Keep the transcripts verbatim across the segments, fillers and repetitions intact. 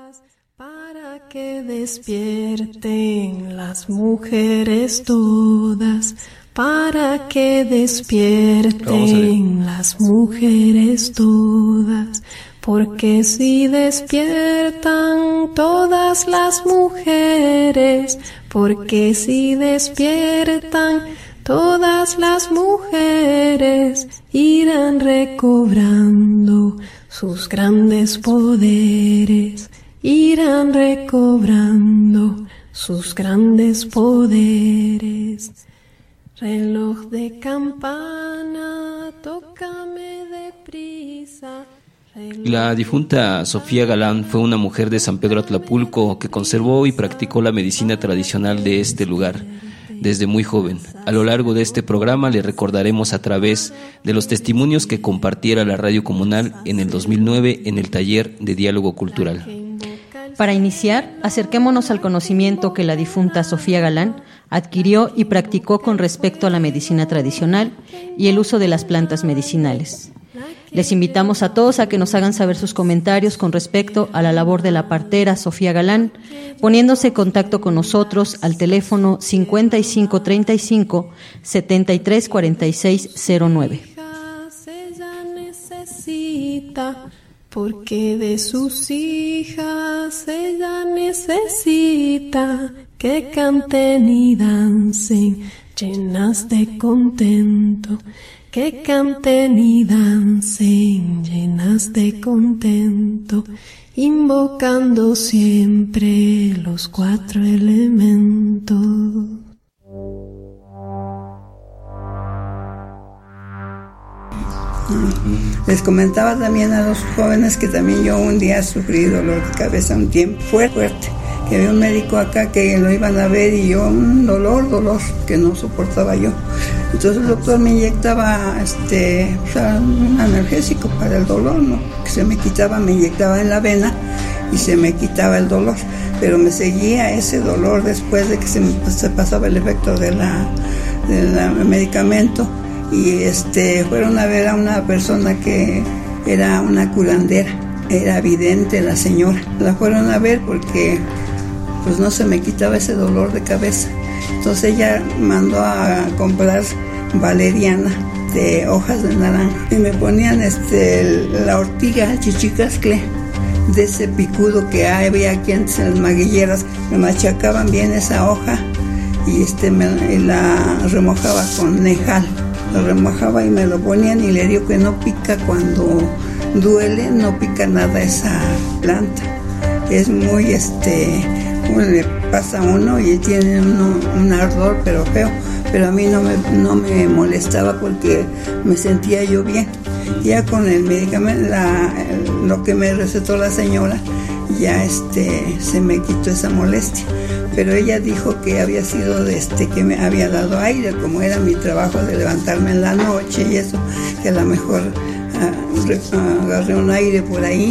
Para que despierten las mujeres todas, para que despierten las mujeres todas, porque si despiertan todas las mujeres, porque si despiertan todas las mujeres, irán recobrando sus grandes poderes, irán recobrando sus grandes poderes. Reloj de campana, tócame deprisa. La difunta Sofía Galán fue una mujer de San Pedro Atlapulco que conservó y practicó la medicina tradicional de este lugar desde muy joven. A lo largo de este programa le recordaremos a través de los testimonios que compartiera la Radio Comunal en el dos mil nueve en el taller de diálogo cultural. Para iniciar, acerquémonos al conocimiento que la difunta Sofía Galán adquirió y practicó con respecto a la medicina tradicional y el uso de las plantas medicinales. Les invitamos a todos a que nos hagan saber sus comentarios con respecto a la labor de la partera Sofía Galán, poniéndose en contacto con nosotros al teléfono cincuenta y cinco treinta y cinco setenta y tres cuarenta y seis cero nueve. Ella necesita, porque de sus hijas ella necesita que canten y dancen llenas de contento, que canten y dancen llenas de contento, invocando siempre los cuatro elementos. Les comentaba también a los jóvenes que también yo un día sufrí dolor de cabeza un tiempo fuerte, fuerte, que había un médico acá que lo iban a ver y yo un dolor, dolor que no soportaba yo. Entonces el doctor me inyectaba este, o sea, un analgésico para el dolor, ¿no? Que se me quitaba, me inyectaba en la vena y se me quitaba el dolor, pero me seguía ese dolor después de que se me se pasaba el efecto de la, del medicamento. Y este fueron a ver a una persona que era una curandera, era vidente la señora. La fueron a ver porque pues no se me quitaba ese dolor de cabeza. Entonces ella mandó a comprar valeriana de hojas de naranja y me ponían este la ortiga chichicascle, de ese picudo que había aquí antes en las maguilleras. Me machacaban bien esa hoja y este me, y la remojaba con nejal. Lo remojaba y me lo ponían y le digo que no pica cuando duele, no pica nada esa planta. Es muy, este, le pasa a uno y tiene uno un ardor pero feo, pero a mí no me, no me molestaba porque me sentía yo bien. Ya con el medicamento, la, lo que me recetó la señora, ya este, se me quitó esa molestia. Pero ella dijo que había sido de este, que me había dado aire, como era mi trabajo de levantarme en la noche y eso, que a lo mejor uh, agarré un aire por ahí.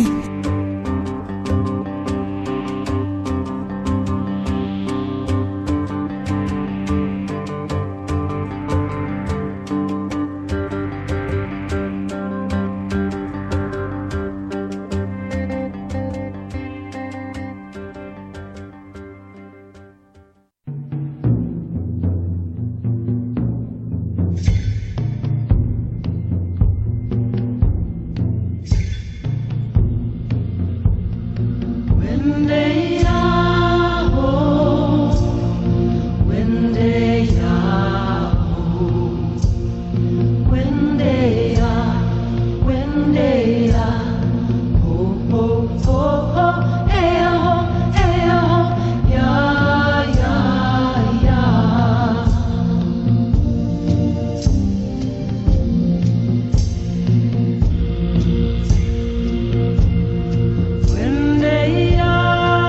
When they are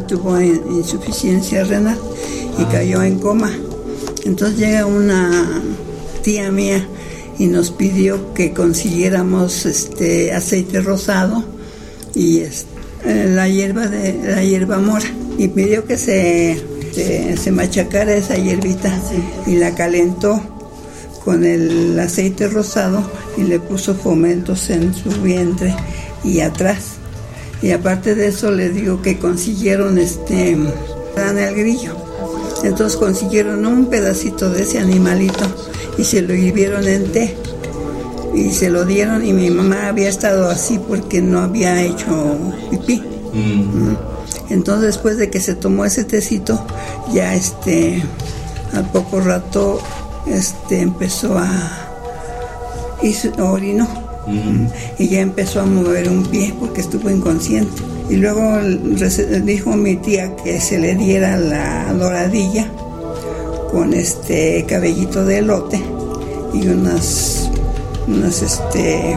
tuvo insuficiencia renal y cayó en coma. Entonces llega una tía mía y nos pidió que consiguiéramos este aceite rosado y este, la hierba de la hierba mora, y pidió que se, se, se machacara esa hierbita y la calentó con el aceite rosado y le puso fomentos en su vientre y atrás. Y aparte de eso le digo que consiguieron este el grillo. Entonces consiguieron un pedacito de ese animalito y se lo hirvieron en té y se lo dieron, y mi mamá había estado así porque no había hecho pipí. Mm. Entonces después de que se tomó ese tecito, ya este al poco rato este empezó a hizo, orinó. Mm. Y ya empezó a mover un pie porque estuvo inconsciente. Y luego dijo mi tía que se le diera la doradilla con este cabellito de elote y unas unas este,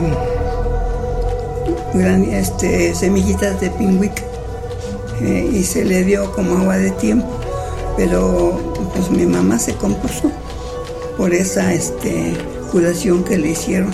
gran, este semillitas de pingüica, eh, y se le dio como agua de tiempo, pero pues mi mamá se compuso por esa este curación que le hicieron.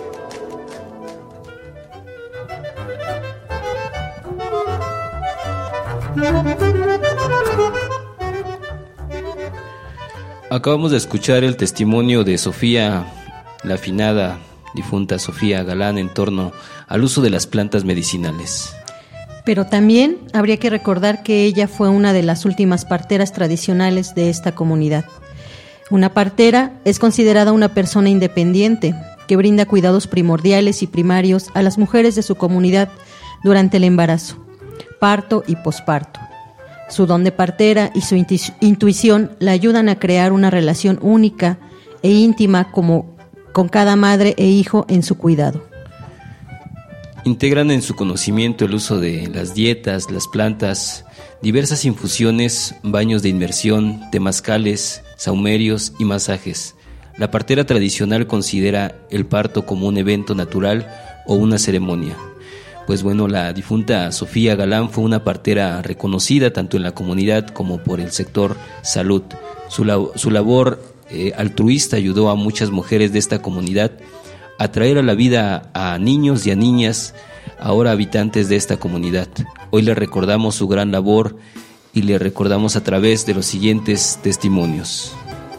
Acabamos de escuchar el testimonio de Sofía, la afinada difunta Sofía Galán, en torno al uso de las plantas medicinales. Pero también habría que recordar que ella fue una de las últimas parteras tradicionales de esta comunidad. Una partera es considerada una persona independiente que brinda cuidados primordiales y primarios a las mujeres de su comunidad durante el embarazo, parto y posparto. Su don de partera y su intuición la ayudan a crear una relación única e íntima como con cada madre e hijo en su cuidado. Integran en su conocimiento el uso de las dietas, las plantas, diversas infusiones, baños de inmersión, temazcales, sahumerios y masajes. La partera tradicional considera el parto como un evento natural o una ceremonia. Pues bueno, la difunta Sofía Galán fue una partera reconocida tanto en la comunidad como por el sector salud. Su, lab- su labor eh, altruista ayudó a muchas mujeres de esta comunidad a traer a la vida a niños y a niñas, ahora habitantes de esta comunidad. Hoy le recordamos su gran labor y le recordamos a través de los siguientes testimonios.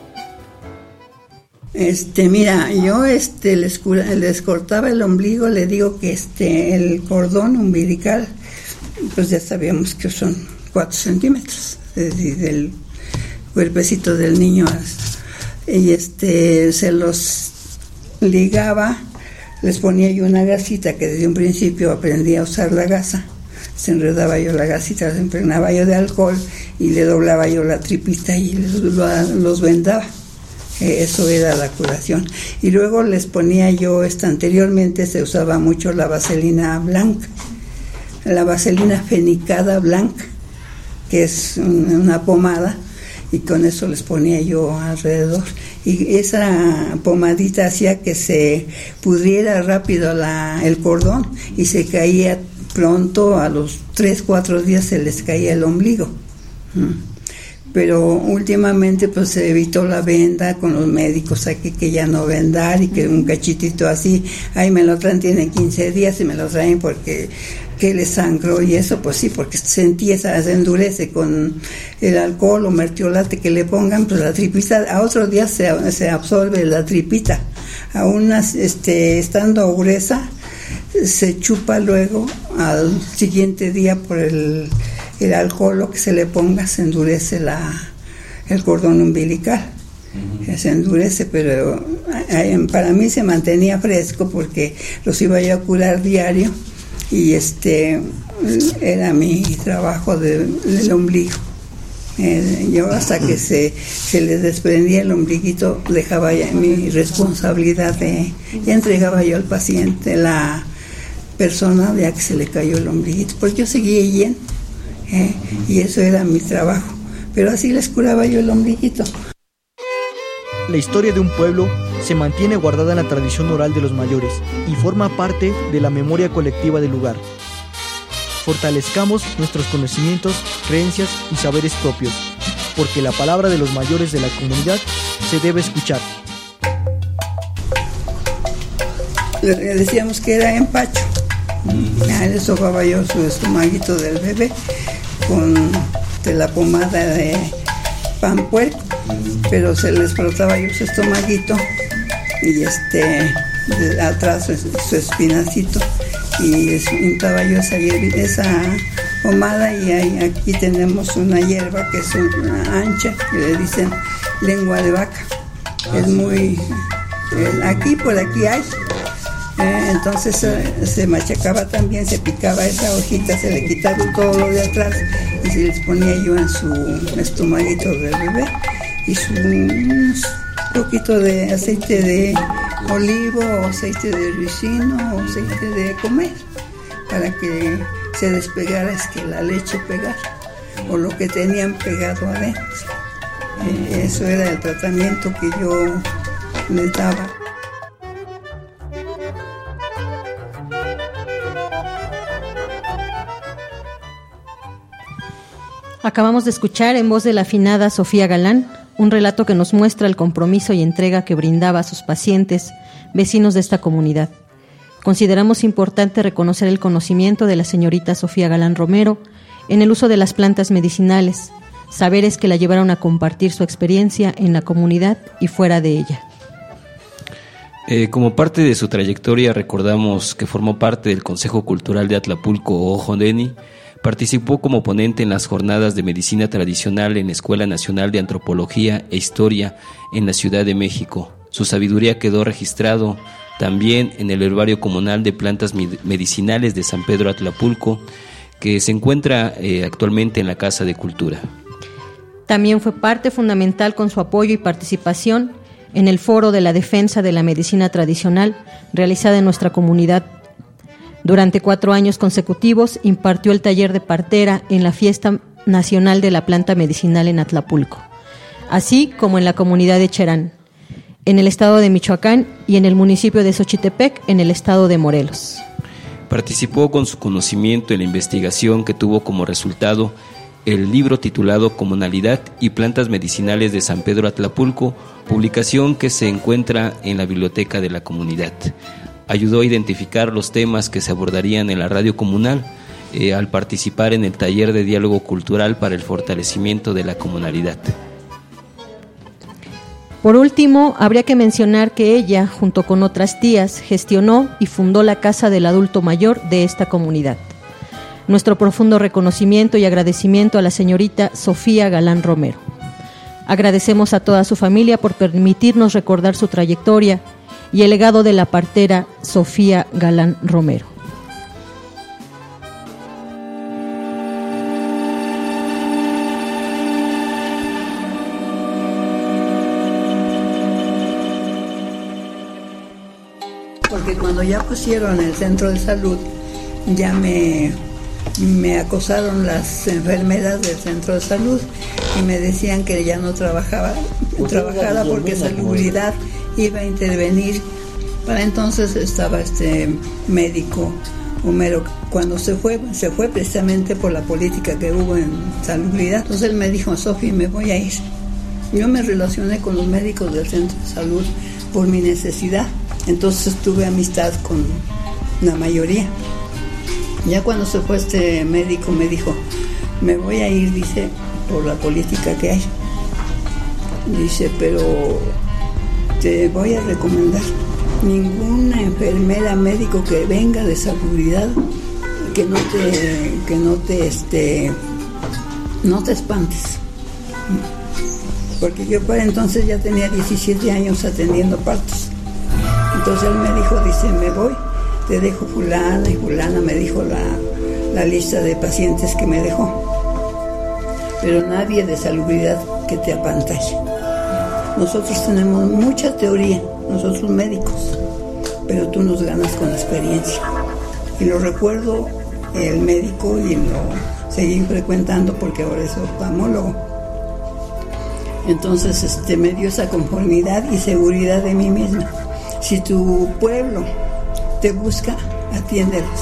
Este, mira, yo este les, cura, les cortaba el ombligo, le digo que este el cordón umbilical, pues ya sabíamos que son cuatro centímetros desde del cuerpecito del niño, y este se los ligaba, les ponía yo una gasita que desde un principio aprendí a usar la gasa, se enredaba yo la gasita, se impregnaba yo de alcohol y le doblaba yo la tripita y los, los vendaba. Eso era la curación. Y luego les ponía yo, esta, anteriormente se usaba mucho la vaselina blanca, la vaselina fenicada blanca, que es una pomada, y con eso les ponía yo alrededor. Y esa pomadita hacía que se pudriera rápido la, el cordón y se caía pronto, a los tres, cuatro días se les caía el ombligo. ¿Mm? Pero últimamente pues se evitó la venda con los médicos aquí, que ya no vendar y que un cachitito así, ahí me lo traen, tiene quince días y me lo traen porque que le sangró y eso, pues sí, porque se empieza, se endurece con el alcohol o mertiolate que le pongan, pues la tripita, a otros días se, se absorbe la tripita, a unas, este, estando gruesa, se chupa luego al siguiente día por el el alcohol o que se le ponga, se endurece la, el cordón umbilical. Uh-huh. Se endurece, pero para mí se mantenía fresco porque los iba yo a curar diario y este era mi trabajo de, del ombligo. Eh, yo hasta que se, se les desprendía el ombliguito dejaba ya mi responsabilidad de, ya entregaba yo al paciente la persona ya que se le cayó el ombliguito, porque yo seguía yendo. Eh, y eso era mi trabajo, pero así les curaba yo el ombliguito. La historia de un pueblo se mantiene guardada en la tradición oral de los mayores y forma parte de la memoria colectiva del lugar. Fortalezcamos nuestros conocimientos, creencias y saberes propios, porque la palabra de los mayores de la comunidad se debe escuchar. Le decíamos que era empacho. Ya le sobaba yo su estomaguito del bebé con de la pomada de pan puerco, pero se les frotaba yo su estomaguito y este de atrás su, su espinacito y les untaba yo esa, esa pomada. Y ahí, aquí tenemos una hierba que es una ancha, que le dicen lengua de vaca. Es muy... aquí por aquí hay. Eh, entonces eh, se machacaba también, se picaba esa hojita, se le quitaba todo lo de atrás y se les ponía yo en su estomaguito del bebé y su un poquito de aceite de olivo o aceite de ricino o aceite de comer para que se despegara, es que la leche pegara o lo que tenían pegado adentro. Eh, eso era el tratamiento que yo les daba. Acabamos de escuchar en voz de la afinada Sofía Galán un relato que nos muestra el compromiso y entrega que brindaba a sus pacientes, vecinos de esta comunidad. Consideramos importante reconocer el conocimiento de la señorita Sofía Galán Romero en el uso de las plantas medicinales, saberes que la llevaron a compartir su experiencia en la comunidad y fuera de ella. Eh, como parte de su trayectoria, recordamos que formó parte del Consejo Cultural de Atlapulco, Ojondeni. Participó como ponente en las jornadas de medicina tradicional en la Escuela Nacional de Antropología e Historia en la Ciudad de México. Su sabiduría quedó registrado también en el herbario comunal de plantas medicinales de San Pedro Atlapulco, que se encuentra eh, actualmente en la Casa de Cultura. También fue parte fundamental con su apoyo y participación en el Foro de la Defensa de la Medicina Tradicional realizada en nuestra comunidad. Durante cuatro años consecutivos impartió el taller de partera en la Fiesta Nacional de la Planta Medicinal en Atlapulco, así como en la comunidad de Cherán, en el estado de Michoacán y en el municipio de Xochitepec, en el estado de Morelos. Participó con su conocimiento en la investigación que tuvo como resultado el libro titulado Comunalidad y Plantas Medicinales de San Pedro Atlapulco, publicación que se encuentra en la biblioteca de la comunidad. Ayudó a identificar los temas que se abordarían en la radio comunal eh, al participar en el taller de diálogo cultural para el fortalecimiento de la comunalidad. Por último, habría que mencionar que ella, junto con otras tías, gestionó y fundó la Casa del Adulto Mayor de esta comunidad. Nuestro profundo reconocimiento y agradecimiento a la señorita Sofía Galán Romero. Agradecemos a toda su familia por permitirnos recordar su trayectoria y el legado de la partera Sofía Galán Romero. Porque cuando ya pusieron el centro de salud, ya me, me acosaron las enfermeras del centro de salud y me decían que ya no trabajaba, trabajara porque Salubridad iba a intervenir. Para entonces estaba este médico Homero. Cuando se fue, se fue precisamente por la política que hubo en Salubridad. Entonces él me dijo: Sofi, me voy a ir. Yo me relacioné con los médicos del centro de salud por mi necesidad. Entonces tuve amistad con la mayoría. Ya cuando se fue este médico me dijo: me voy a ir, dice, por la política que hay. Dice, pero te voy a recomendar ninguna enfermera, médico que venga de Salubridad, que no te, que no te, este, no te espantes, porque yo para entonces ya tenía diecisiete años atendiendo partos. Entonces él me dijo, dice, me voy, te dejo fulana y fulana, me dijo la, la lista de pacientes que me dejó, pero nadie de Salubridad que te apantalle. Nosotros tenemos mucha teoría, nosotros médicos, pero tú nos ganas con la experiencia. Y lo recuerdo el médico y lo seguí frecuentando porque ahora es oftalmólogo. Entonces este, me dio esa conformidad y seguridad de mí misma. Si tu pueblo te busca, atiéndelos.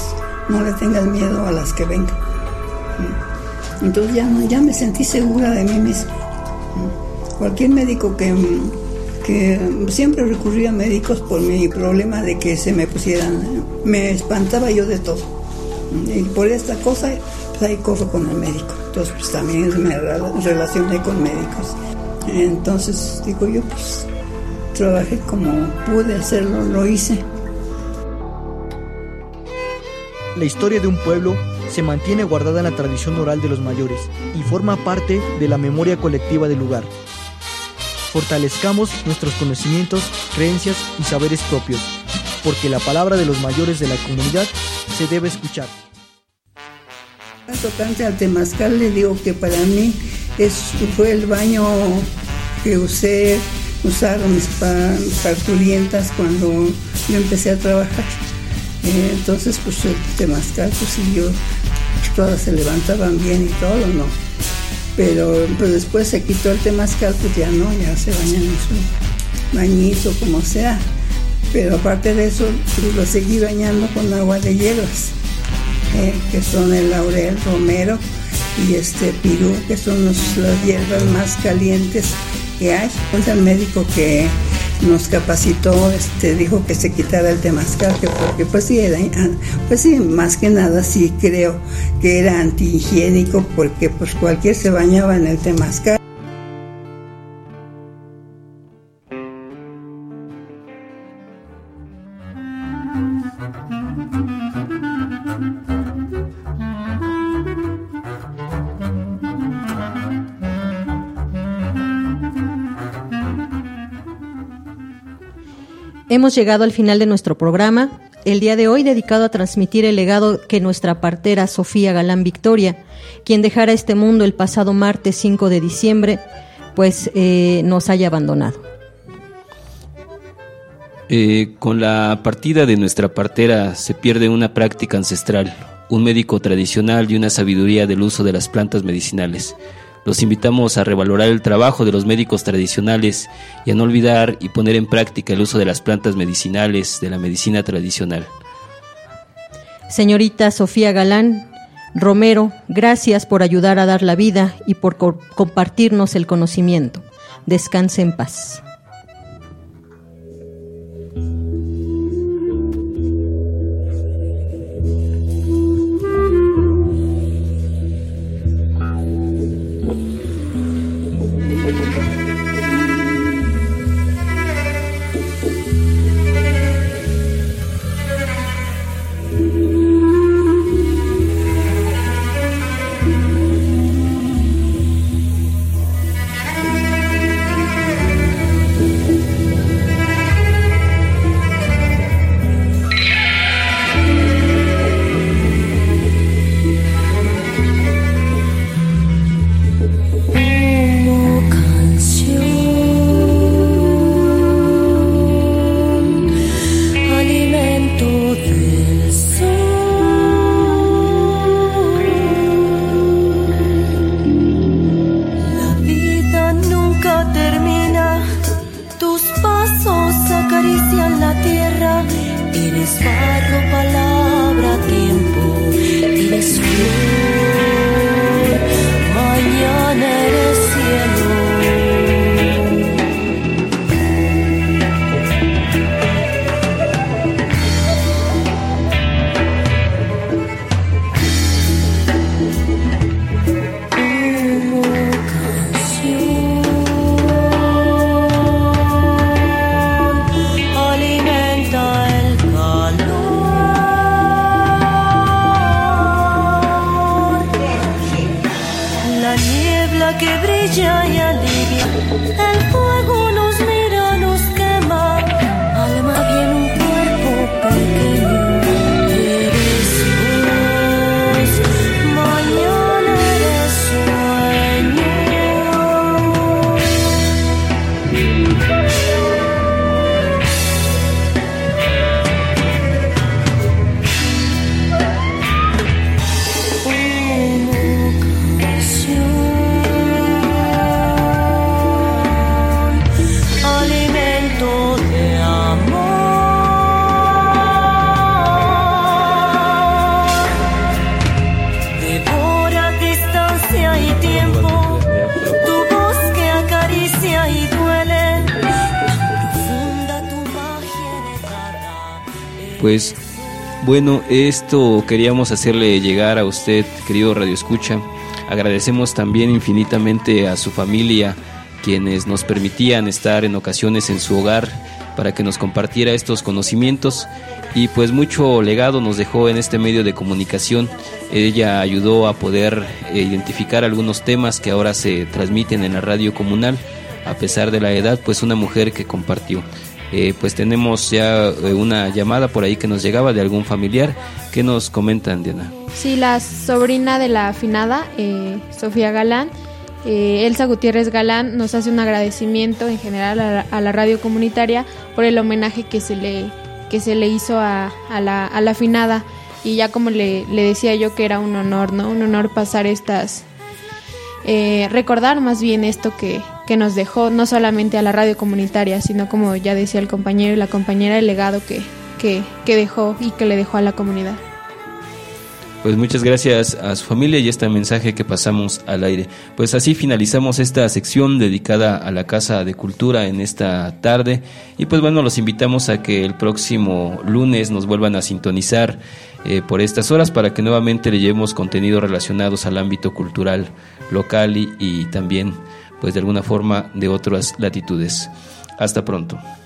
no le tengas miedo a las que vengan. Entonces ya, ya me sentí segura de mí misma. Cualquier médico que, que siempre recurría a médicos por mi problema de que se me pusieran, me espantaba yo de todo. Y por esta cosa, pues ahí corro con el médico. Entonces pues también me relacioné con médicos. Entonces digo yo, pues trabajé como pude hacerlo, lo hice. La historia de un pueblo se mantiene guardada en la tradición oral de los mayores y forma parte de la memoria colectiva del lugar. Fortalezcamos nuestros conocimientos, creencias y saberes propios, porque la palabra de los mayores de la comunidad se debe escuchar. Tocante al temazcal, le digo que para mí es, fue el baño que usé, usaron mis parturientas cuando yo empecé a trabajar. Eh, entonces, pues el temazcal, pues sí, yo, pues, todas se levantaban bien y todo, ¿no? Pero pues, después se quitó el temazcal, pues ya no, ya se bañan en su bañito, como sea. Pero aparte de eso, pues, lo seguí bañando con agua de hierbas, eh, que son el laurel, romero y este pirú, que son los, las hierbas más calientes que hay. Entonces el médico que nos capacitó, este, dijo que se quitara el temazcal, que porque pues sí, era, pues sí, más que nada sí creo que era antihigiénico, porque pues cualquier se bañaba en el temazcal. Hemos llegado al final de nuestro programa, el día de hoy dedicado a transmitir el legado que nuestra partera Sofía Galán Victoria, quien dejara este mundo el pasado martes cinco de diciembre, pues eh, nos haya abandonado. Eh, con la partida de nuestra partera se pierde una práctica ancestral, un médico tradicional y una sabiduría del uso de las plantas medicinales. Los invitamos a revalorar el trabajo de los médicos tradicionales y a no olvidar y poner en práctica el uso de las plantas medicinales de la medicina tradicional. Señorita Sofía Galán Romero, gracias por ayudar a dar la vida y por co- compartirnos el conocimiento. Descanse en paz. Pues bueno, esto queríamos hacerle llegar a usted, querido Radio Escucha. Agradecemos también infinitamente a su familia, quienes nos permitían estar en ocasiones en su hogar para que nos compartiera estos conocimientos, y pues mucho legado nos dejó en este medio de comunicación. Ella ayudó a poder eh, identificar algunos temas que ahora se transmiten en la radio comunal, a pesar de la edad, pues una mujer que compartió. Eh, pues tenemos ya eh, una llamada por ahí que nos llegaba de algún familiar. ¿Qué nos comentan, Diana? Sí, la sobrina de la afinada, eh, Sofía Galán, eh, Elsa Gutiérrez Galán, nos hace un agradecimiento en general a la, a la radio comunitaria por el homenaje que se le, que se le hizo a, a, la, a la afinada. Y ya como le, le decía yo, que era un honor, ¿no? Un honor pasar estas... Eh, recordar más bien esto que, que nos dejó, no solamente a la radio comunitaria, sino, como ya decía el compañero y la compañera, el legado que, que, que dejó y que le dejó a la comunidad. Pues muchas gracias a su familia y este mensaje que pasamos al aire. Pues así finalizamos esta sección dedicada a la Casa de Cultura en esta tarde, y pues bueno, los invitamos a que el próximo lunes nos vuelvan a sintonizar eh, por estas horas, para que nuevamente le llevemos contenidos relacionados al ámbito cultural local y, y también pues de alguna forma de otras latitudes. Hasta pronto.